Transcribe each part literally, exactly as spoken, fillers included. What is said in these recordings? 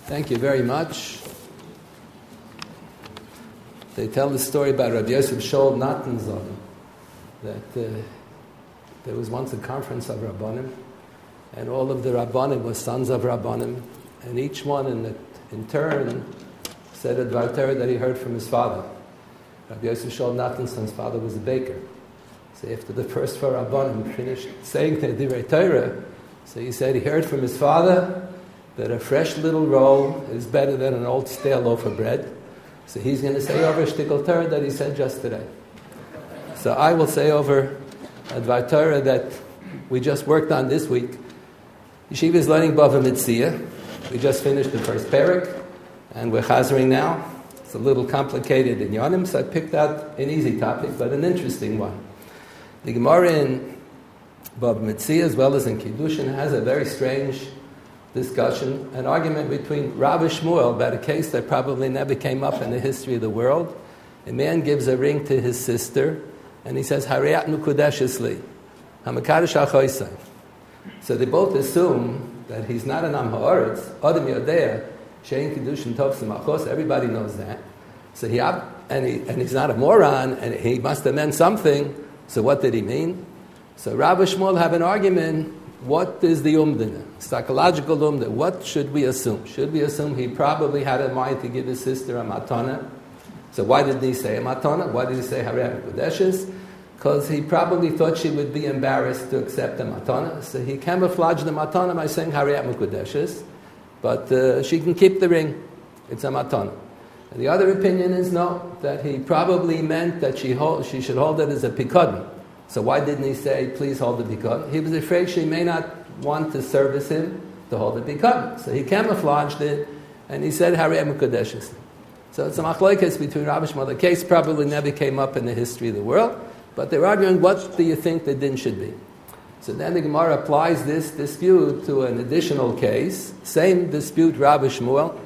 Thank you very much. They tell the story about Rabbi Yosef Shaul Natanzon, that uh, there was once a conference of Rabbanim, and all of the Rabbanim were sons of Rabbanim, and each one in, the, in turn said a Dvar Torah that he heard from his father. Rabbi Yosef Shaul Natanzon's father was a baker. So after the first four Rabbanim finished saying their Divrei Torah, so he said he heard from his father that a fresh little roll is better than an old stale loaf of bread. So he's going to say over Shtickle Torah that he said just today. So I will say over a Dvar Torah that we just worked on this week. Yeshiva is learning Bava Metzia. We just finished the first parak, and we're chazering now. It's a little complicated in Yonim, so I picked out an easy topic, but an interesting one. The Gemara in Bava Metzia, as well as in Kiddushin, has a very strange discussion, an argument between Rav and Shmuel about a case that probably never came up in the history of the world. A man gives a ring to his sister, and he says, Hariyat Mukudeshes li, Hamakadosh HaChoisai. So they both assume that he's not an Am Ha'aretz, Adam Yodea, Shein Kiddushin Tov Simachos, everybody knows that. So he, and, he, and he's not a moron, and he must have meant something. So what did he mean? So Rav and Shmuel have an argument. What is the umdina? Psychological umdina. What should we assume? Should we assume he probably had in mind to give his sister a matana? So why did he say a matana? Why did he say Hariyat Mukudeshes? Because he probably thought she would be embarrassed to accept a matana. So he camouflaged the matana by saying Hariyat Mukudeshes. But uh, she can keep the ring. It's a matana. And the other opinion is no, that he probably meant that she hold, she should hold it as a pikadon. So why didn't he say, please hold the pikadon? He was afraid she may not want to service him to hold the pikadon. So he camouflaged it, and he said, Hariyat Mukudeshes. So it's a machlokes between Rav and Shmuel. The case probably never came up in the history of the world, but they're arguing, what do you think the din should be? So then the Gemara applies this dispute to an additional case, same dispute Rav and Shmuel,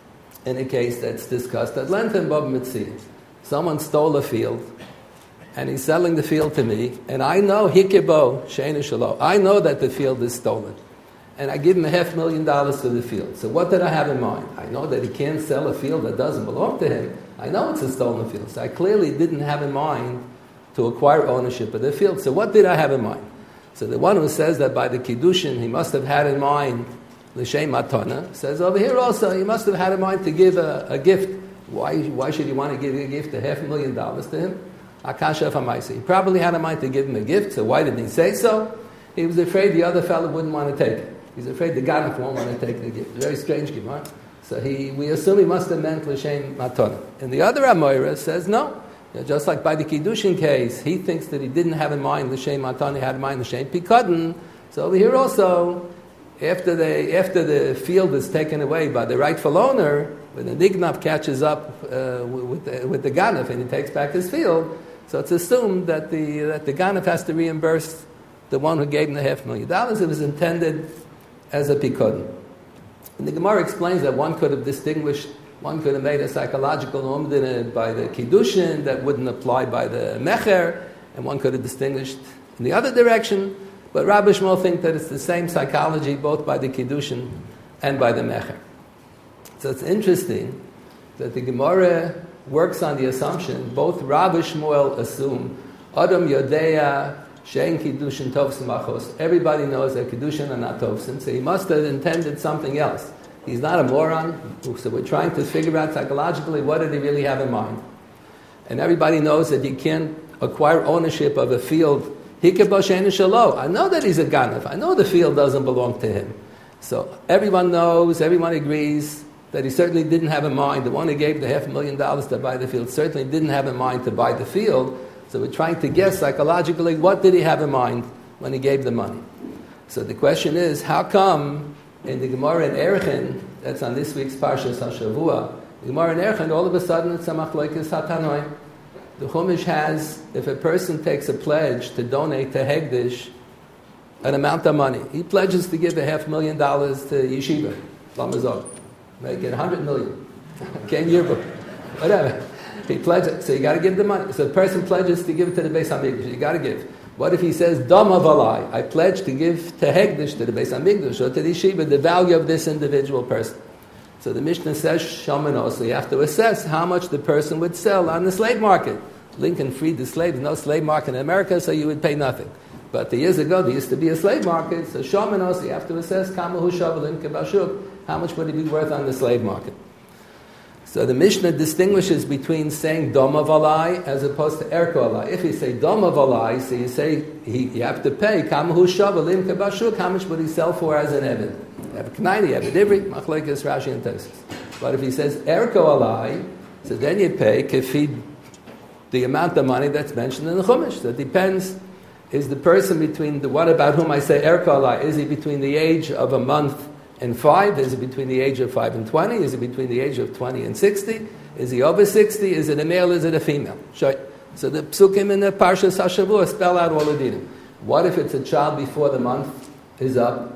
in a case that's discussed at length in Bava Metzia. Someone stole a field, and he's selling the field to me, and I know hikebo she'einu shelo. I know that the field is stolen, and I give him a half million dollars for the field. So what did I have in mind? I know that he can't sell a field that doesn't belong to him. I know it's a stolen field, so I clearly didn't have in mind to acquire ownership of the field. So what did I have in mind? So the one who says that by the Kiddushin he must have had in mind l'shem matana says over here also he must have had in mind to give a, a gift. Why, why should he want to give a gift of half a million dollars to him? Akasha Famaisi. He probably had in mind to give him a gift, so why didn't he say so? He was afraid the other fellow wouldn't want to take it. He's afraid the Ganef won't want to take the gift. Very strange Gemara. So he, we assume he must have meant l'shem matana. And the other Amoira says no. You know, just like by the Kiddushin case, he thinks that he didn't have in mind l'shem matana, he had in mind l'shem pikadon. So over here also, after the after the field is taken away by the rightful owner, when the Nignav catches up uh, with the, with the Ganef and he takes back his field, so it's assumed that the that the Ganef has to reimburse the one who gave him the half million dollars. It was intended as a pikadon. And the Gemara explains that one could have distinguished, one could have made a psychological umdin by the Kiddushin that wouldn't apply by the Mecher, and one could have distinguished in the other direction. But Rav and Shmuel think that it's the same psychology both by the Kiddushin and by the Mecher. So it's interesting that the Gemara works on the assumption, both Rav and Shmuel assume, Adam Yodea, Shein Kiddushin Tov Simachos. Everybody knows that Kiddushin are not Tovsim, so he must have intended something else. He's not a moron, so we're trying to figure out psychologically what did he really have in mind. And everybody knows that you can't acquire ownership of a field. Hikebo she'einu shelo. I know that he's a Ganef. I know the field doesn't belong to him. So everyone knows, everyone agrees that he certainly didn't have in mind, the one who gave the half a million dollars to buy the field certainly didn't have in mind to buy the field. So we're trying to guess psychologically, what did he have in mind when he gave the money? So the question is, how come in the Gemara in Erchin, that's on this week's Parshas HaShavua, the Gemara in Erchin, all of a sudden it's a machlokes hatanoim. The Chumash has, if a person takes a pledge to donate to Hegdish an amount of money, he pledges to give a half million dollars to Yeshiva, Lamazon. Make it a hundred million. Came yearbook. Whatever. He pledges, so you got to give the money. So the person pledges to give it to the Beis Hamikdash. You got to give. What if he says, Dama Valai, I pledge to give to Hegdish, to the Beis Hamikdash, or to the Yeshiva, the value of this individual person? So the Mishnah says, Shomanos, so you have to assess how much the person would sell on the slave market. Lincoln freed the slaves, no slave market in America, so you would pay nothing. But the years ago, there used to be a slave market, so Shomanos, you have to assess, Kama hu shavel kebashuk, how much would it be worth on the slave market? So the Mishnah distinguishes between saying Doma Valai as opposed to Erko Alai. If you say Doma Valai, so you say he, you have to pay Kama hu shavelim kebashuk, how much would he sell for as an Eved? You have a Knaini, you have a Divri, Machlekes, Rashi, and Tosfos. But if he says Erko Alai, so then you pay Kefid, the amount of money that's mentioned in the Chumash. So it depends, is the person between the one about whom I say Erko Alai, is he between the age of a month and five? Is it between the age of five and twenty? Is it between the age of twenty and sixty? Is he over sixty? Is it a male? Is it a female? So the psukim in the Parshas HaShavua spell out all the dinim. What if it's a child before the month is up?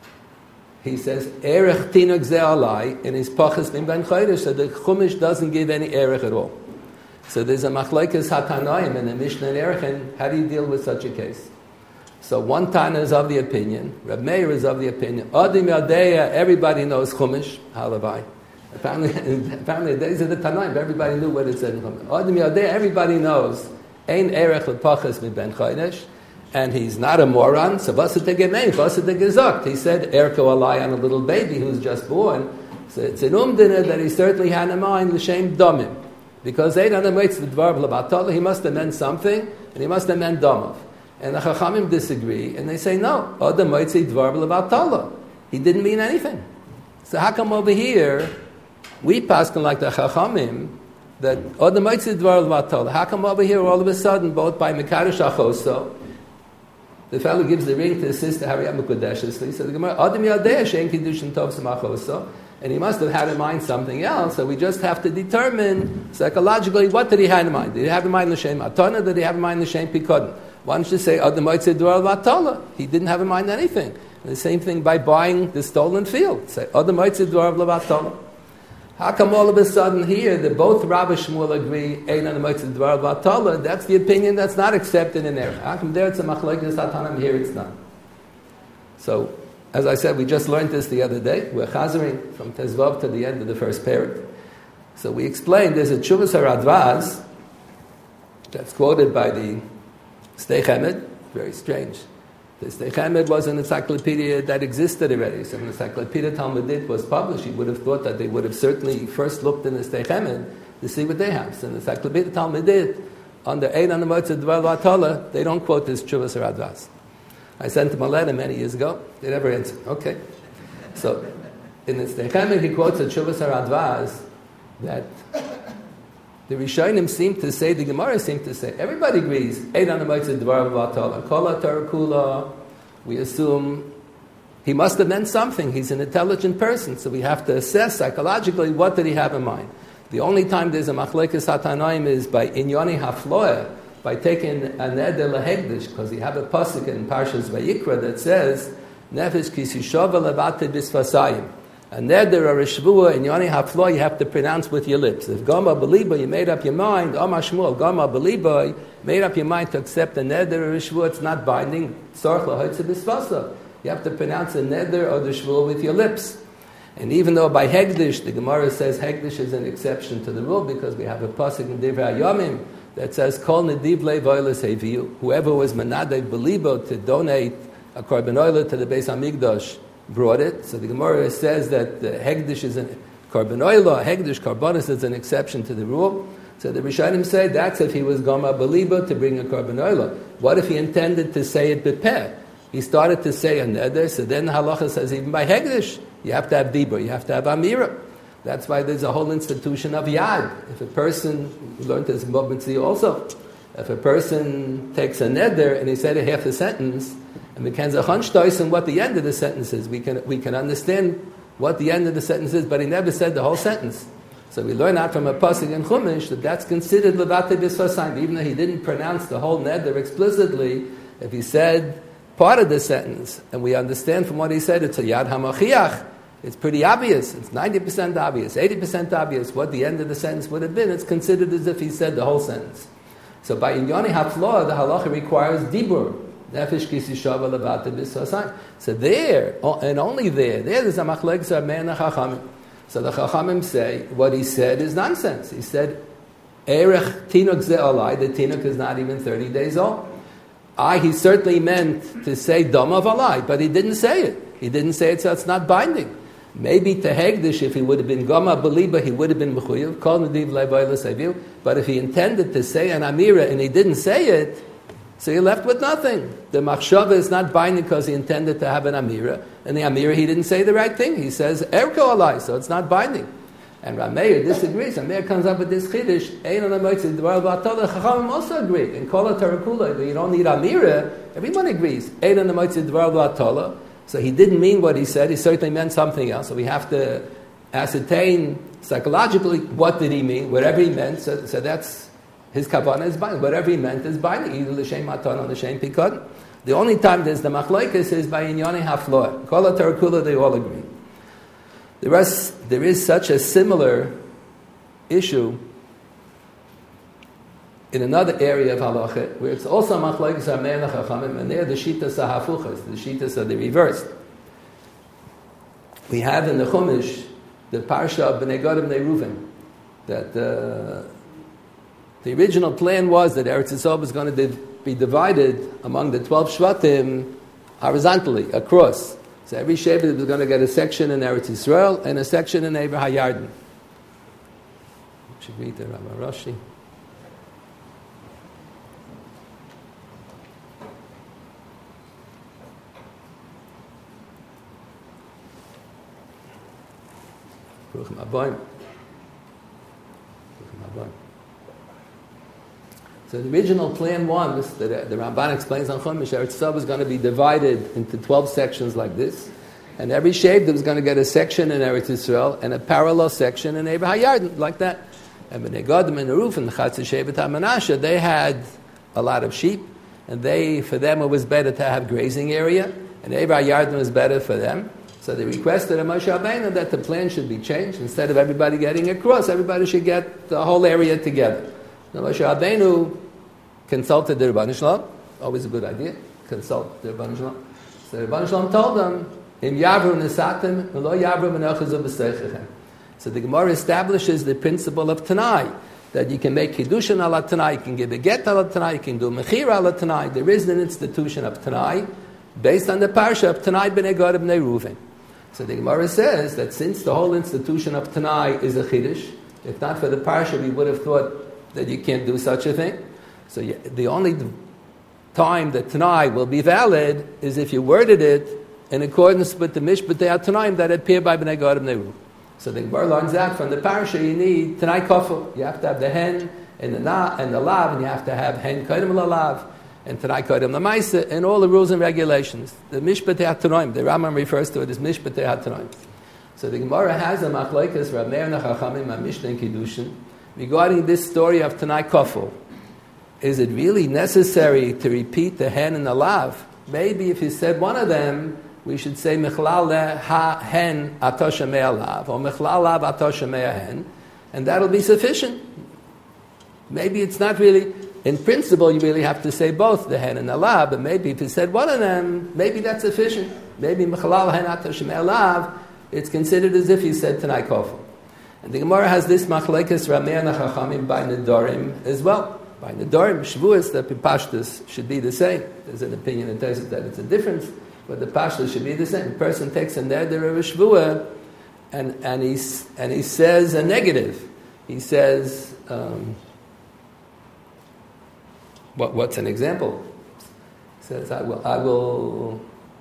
He says, Erech tinuk ze alai, in his pachas min ben chodesh, so the Chumash doesn't give any erech at all. So there's a machlekes hatanoim in the Mishnah and Erech, and how do you deal with such a case? So one Tana is of the opinion, Reb Meir is of the opinion, Adim Yadeya, everybody knows Chumash, halavai. Apparently, apparently the days of the Tanaim, everybody knew what it said in Chumash. Adim Yadeya, everybody knows, Ein Erech L'Pachas Mi Ben Chodesh, and he's not a moron, so Vasa Tegemein, Vasa Tegezakt. He said, Erko Alai on a little baby who's just born. So it's an umdina that he certainly had in mind, L'Shem Domim. Because Ein Adam waits the Dvar B'Labatala, he must have meant something, and he must have meant Domov. And the Chachamim disagree, and they say, no, Adam Moitzi Dvar B'Labatala. He didn't mean anything. So how come over here, we paskin like the Chachamim, that Adam Moitzi Dvar B'Labatala? How come over here, all of a sudden, both by Mekadosh Achoso, the fellow gives the ring to his sister, Hariyam Mekudeshes, he said, Adam Yadeh Shein Kiddushin Tov Samachoso, and he must have had in mind something else, so we just have to determine psychologically what did he have in mind. Did he have in mind L'Shem Atana? Did he have in mind L'Shem Pikodin? Why don't you say, Adam Moitzi Dvar B'Labatala? He didn't have in mind anything. And the same thing by buying the stolen field. Say, Adam Moitzi Dvar B'Labatala. How come all of a sudden here that both Rabbi Shmuel agree, Ein Adam Moitzi Dvar B'Labatala? That's the opinion that's not accepted in there. How come there it's a machlokes hatanam, here it's not? So, as I said, we just learned this the other day. We're chazering from Tezvav to the end of the first parak. So we explained there's a Tshuvas HaRadvaz that's quoted by the Stei Chemed, very strange. The Stei Chemed was an encyclopedia that existed already. So when the Encyclopedia Talmudit was published, you would have thought that they would have certainly first looked in the Stei Chemed to see what they have. So in the Encyclopedia Talmudit, under Ein Adam Moitzi Dvar B'Labatala, they don't quote this Tshuvas HaRadvaz. I sent him a letter many years ago. They never answered. Okay. So in the Stei Chemed, he quotes a Tshuvas HaRadvaz that the Rishonim seem to say, the Gemara seem to say, everybody agrees, Ein Adam Moitzi Dvar B'Labatala, Kol HaTorah Kula, we assume he must have meant something. He's an intelligent person, so we have to assess psychologically what did he have in mind. The only time there's a machlekes hatanaim is by Inyoni Hafloeh, by taking a neder lehegdish, because you have a pasuk in Parshas Vayikra that says, Nefesh kisishova levate bisfasayim. A neder or a shvua in Yoni Haflo, you have to pronounce with your lips. If Gama Beliba, you made up your mind, Omar Shmuel, Gama Beliba, you made up your mind to accept a neder or a shvua, it's not binding. Tzorch lahoitze bisfasa. You have to pronounce a neder or the shvua with your lips. And even though by Hegdish, the Gemara says Hegdish is an exception to the rule, because we have a pasuk in Divrei Hayomim that says, Kol nediv le'voiles heviu. Whoever was manadei belibo to donate a korban oila to the Beis Hamikdash brought it. So the Gemara says that the Hegdish is an korban oila, Hegdish korbanos is an exception to the rule. So the Rishonim say that's if he was goma belibo to bring a korban oila. What if he intended to say it bepeh? He started to say a neder, so then the halacha says even by Hegdish, you have to have dibur, you have to have amira. That's why there's a whole institution of yad. If a person, we learned this in Bab Mitzvah also, if a person takes a neder and he said a half a sentence, and we can and what the end of the sentence is, we can we can understand what the end of the sentence is, but he never said the whole sentence. So we learn out from a pasuk in Chumash that that's considered levate bisfasayim, even though he didn't pronounce the whole neder explicitly. If he said part of the sentence, and we understand from what he said, it's a yad hamachiach. It's pretty obvious. It's ninety percent obvious, eighty percent obvious what the end of the sentence would have been. It's considered as if he said the whole sentence. So by Inyoni Hafloah, the halacha requires dibur. Nefesh kisishava levate bisfasayim. So there, and only there, there there's a machlekes of Me'en HaChachamim. So the Chachamim say, what he said is nonsense. He said, Erech Tinuk Ze Alai, the Tinuk is not even thirty days old. I, he certainly meant to say Dama Valai, but he didn't say it. He didn't say it, so it's not binding. Maybe to Hegdish, if he would have been Gama Beliba, he would have been Mechuyev, Kol Nadiv Le'Boyle Seviu. But if he intended to say an Amira and he didn't say it, so you're left with nothing. The Machshava is not binding because he intended to have an Amira, and the Amira, he didn't say the right thing. He says Erko Alai, so it's not binding. And Rameir disagrees. Rameir comes up with this Chiddush. Ein on the Moitzi Dvar B'Atola. Chachamim also agree. In Kol HaTarakula, you don't need Amira. Everyone agrees. Ein on the Moitzi Dvar B'Atola. So he didn't mean what he said. He certainly meant something else. So we have to ascertain psychologically what did he mean. Whatever he meant. So, so that's his kavanah is binding. Whatever he meant is binding. Either l'shem maton or l'shem pikad. The only time there's the machlokes is by inyoni hafloah. Kol HaTarakula, they all agree. The rest, there is such a similar issue in another area of halacha, where it's also machlokes Rameir and Chachamim, and there the shitas are hafuchas, the shitas are the reversed. We have in the Chumash the parsha of Bnei Gad Bnei Reuven, that uh, the original plan was that Eretz Yisrael was going to be divided among the twelve shvatim horizontally across. So every Shevet was going to get a section in Eretz Yisrael and a section in Eber HaYarden. Should read the Rabbi Rashi. Bruchim Aboim. Bruchim Aboim. So the original plan was that the Ramban explains on Chumash, Eretz Yisrael was going to be divided into twelve sections like this, and every Shevet was going to get a section in Eretz Yisrael and a parallel section in Eber HaYarden, like that. And Bnei Gad and Reuven, the Chatzah Shevet HaManashe, they had a lot of sheep, and they, for them, it was better to have grazing area, and Eber HaYarden was better for them. So they requested a Moshe Rabbeinu that the plan should be changed. Instead of everybody getting across, everybody should get the whole area together. Now, Moshe Rabbeinu consulted the Rebbeinu Shalom. Always a good idea. Consult the Rebbeinu Shalom. So the Rebbeinu Shalom told them, "Im yavru nesatim, lo yavru menachazu b'seichechem." So the Gemara establishes the principle of Tanai, that you can make Kiddushin ala Tanai, you can give a get ala Tanai, you can do Mechira ala Tanai. There is an institution of Tanai based on the parsha of Tanai b'nei Gad b'nei Reuven. So the Gemara says that since the whole institution of Tanai is a Chiddush, if not for the parsha, we would have thought that you can't do such a thing. So you, the only time that Tanai will be valid is if you worded it in accordance with the Mishpatei HaTanaim that appear by Bnei Gad Bnei Reuven. So the Gemara learns out from the parasha you need Tanai Kofel. You have to have the hen and the na and the lav, and you have to have hen kodem lalav and Tanai kodem lamaisa, and all the rules and regulations. The Mishpatei HaTanaim, the Rambam refers to it as Mishpatei HaTanaim. So the Gemara has a machlokes Rameir and Chachamim, a Mishnah in Kiddushin, regarding this story of Tanai Kofel. Is it really necessary to repeat the hen and the lav? Maybe if you said one of them, we should say Mechlal ha hen atosha mea lav, or Mechlal lav atosha mea hen, and that'll be sufficient. Maybe it's not really, in principle, you really have to say both the hen and the lav, but maybe if you said one of them, maybe that's sufficient. Maybe Mechlal hen atosha mea lav, it's considered as if you said Tanai Kofel. And the Gemara has this machlekes Rameir and Chachamim by Nedarim as well. By Nedarim, Shavuos, the Pashtus should be the same. There's an opinion that tells us that it's a difference, but the Pashtus should be the same. A person takes a neder of a Shavuah, and, and, he, and he says a negative. He says, um, what, what's an example? He says, I will, I will,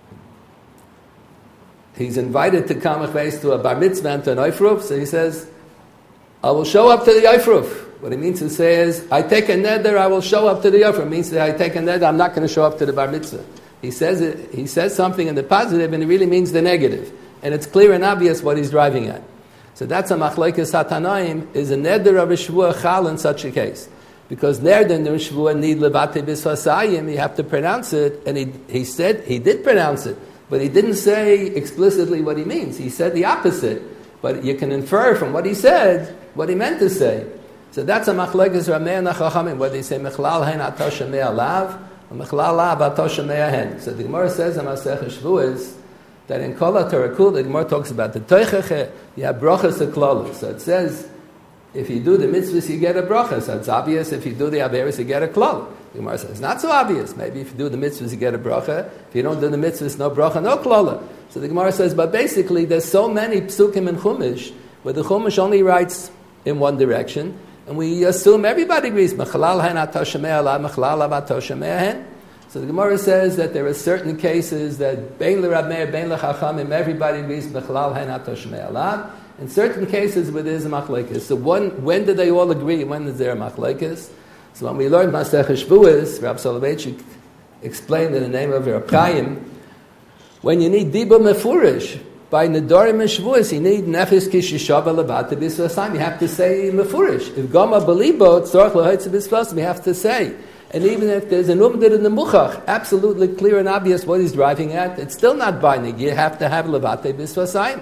he's invited to come to a bar mitzvah and to an oifruf, so he says, I will show up to the oifruf. What it means to say is, I take a neder, I will show up to the oifruf. It means that I take a neder, I'm not going to show up to the bar mitzvah. He says it. He says something in the positive, and it really means the negative, and it's clear and obvious what he's driving at. So that's a machlokes hatanaim. Is a neder of a shvuah chal in such a case, because neder and shvuah need levate bisvasayim. You have to pronounce it, and he he said he did pronounce it, but he didn't say explicitly what he means. He said the opposite, but you can infer from what he said what he meant to say. So that's a machlokes Rameir and Chachamim, where they say mechlal hen atosha mea lav, or mechlal lav atosha mea hen. So the Gemara says in Masechah Shavuos that in Kol HaTorah Kula, the Gemara talks about the Toicheche, you have brachas HaKlalos. So it says, if you do the mitzvahs, you get a bracha. So it's obvious. If you do the averis, you get a klal. The Gemara says, not so obvious. Maybe if you do the mitzvahs, you get a bracha. If you don't do the mitzvahs, no bracha, no klala. So the Gemara says, but basically, there's so many psukim in Chumash, where the Chumash only writes in one direction, and we assume everybody agrees. Mechalal hen ato shemei alav, mechalal ato shemei hen. So the Gemara says that there are certain cases that bein l'Rab Meir, bein l'Chachamim, everybody agrees, mechalal hen ato shemei alav. In certain cases where there's a machlekes. So when, when do they all agree? When is there a machlekes? So when we learned Masech Shvuos, Rab Soloveitchik explained in the name of Rab Chaim, when you need Dibur Mefurish, by Nedarim and Shvuos, you need Nefesh Kishishava Levat B'Svasayim. You have to say Mefurish. If Gama Belibo, Tzorach L'Hoitz B'Svasayim, you have to say. And even if there's an Umdid in the Muchach, absolutely clear and obvious what he's driving at, it's still not binding. You have to have Levat B'Svasayim.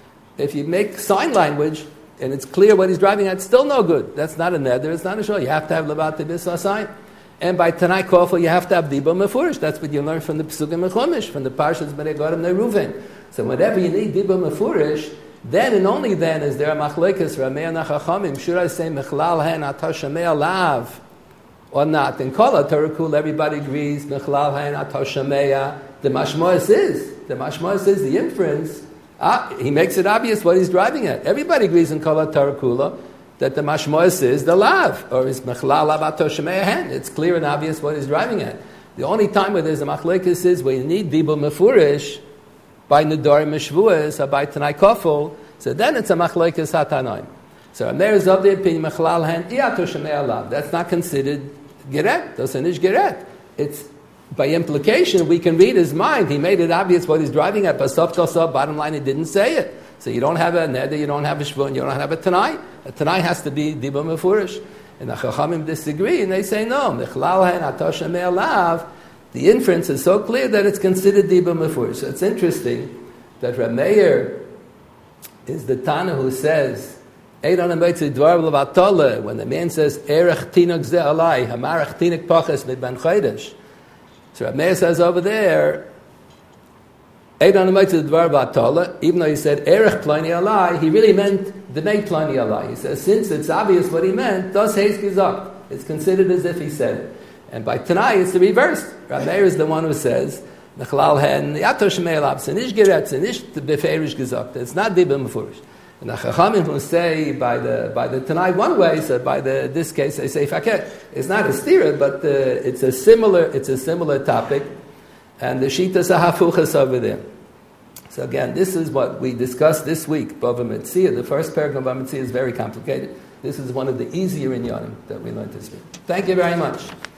If you make sign language and it's clear what he's driving at, it's still no good. That's not a neder, it's not a shul. You have to have levat tebis sign. And by Tanai Kofel, you have to have Dibur Mefurish. That's what you learn from the Pesukim Mechumish, from the Parshas Bnei Gorim Neruven. So whenever you need Dibur Mefurish, then and only then is there a machlekes Ramei and Chachamim. Should I say Mechlal hen ato shemei alav or not? In Kol HaTorah Kula, everybody agrees Mechlal hen ato shemei. The mashmois is the mashmois is the inference. Ah, he makes it obvious what he's driving at. Everybody agrees in Kol HaTorah Kula that the mashmois is the lav, or is mechlal lav ato shemei hen. It's clear and obvious what he's driving at. The only time where there's a machlekes is where you need dibur mefurish by nedarim meshvuas or by tanai kofel. So then it's a machlekes hatanoim. So and there is of the opinion mechlal hen iato shemei lav. That's not considered geret. Doesn't ish geret. It's by implication, we can read his mind. He made it obvious what he's driving at. But bottom line, he didn't say it. So you don't have a neder, you don't have a shvun, you don't have a tanai. A tanai has to be dibur mefurish. And the chachamim disagree, and they say no. Mechlal hen ato shemei alav. The inference is so clear that it's considered dibur mefurish. So it's interesting that Reb Meir is the Tana who says, when the man says, Erech tinok ze alai, hamarach tinok pachas mit ben chodesh. So Reb Meir says over there, even though he said Erech Plani Alai, he really meant the Mei Plani Alai. He says, since it's obvious what he meant, das Heis gesagt. It's considered as if he said it. And by Tanai, it's the reverse. Reb Meir is the one who says, Nechlal hen, Yato Shmei Lab, Senish Geret, Senish Beferish gesagt. It's not Dibur Mefurish. And the Chachamim who say by the by the Tanai one way, so by the this case they say Faket. It's not a stira, but uh, it's a similar it's a similar topic, and the Shitas Hafuchas over there. So again, this is what we discussed this week. Bava Metzia, the first paragraph of Bava Metzia is very complicated. This is one of the easier inyanim that we learned this week. Thank you very much.